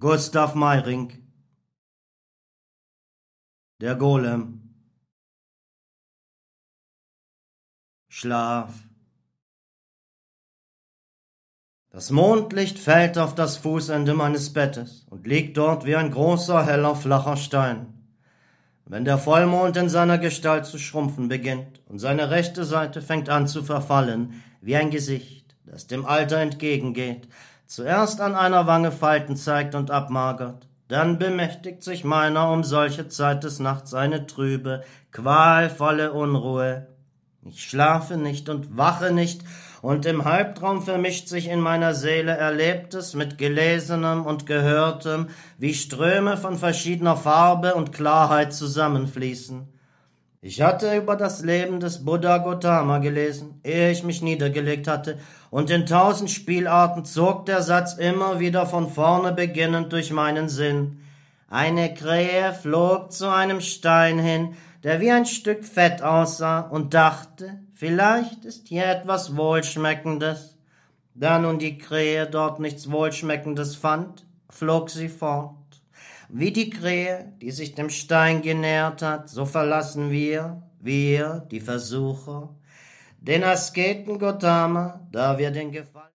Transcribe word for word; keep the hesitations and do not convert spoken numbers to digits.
Gustav Meyrink. Der Golem. Schlaf. Das Mondlicht fällt auf das Fußende meines Bettes und liegt dort wie ein großer, heller, flacher Stein. Wenn der Vollmond in seiner Gestalt zu schrumpfen beginnt und seine rechte Seite fängt an zu verfallen, wie ein Gesicht, das dem Alter entgegengeht, zuerst an einer Wange Falten zeigt und abmagert, dann bemächtigt sich meiner um solche Zeit des Nachts eine trübe, qualvolle Unruhe. Ich schlafe nicht und wache nicht, und im Halbtraum vermischt sich in meiner Seele Erlebtes mit Gelesenem und Gehörtem, wie Ströme von verschiedener Farbe und Klarheit zusammenfließen. Ich hatte über das Leben des Buddha Gautama gelesen, ehe ich mich niedergelegt hatte, und in tausend Spielarten zog der Satz immer wieder von vorne beginnend durch meinen Sinn. Eine Krähe flog zu einem Stein hin, der wie ein Stück Fett aussah, und dachte, vielleicht ist hier etwas Wohlschmeckendes. Da nun die Krähe dort nichts Wohlschmeckendes fand, flog sie fort. Wie die Krähe, die sich dem Stein genähert hat, so verlassen wir, wir, die Versucher, den Asketen Gautama, da wir den Gefallen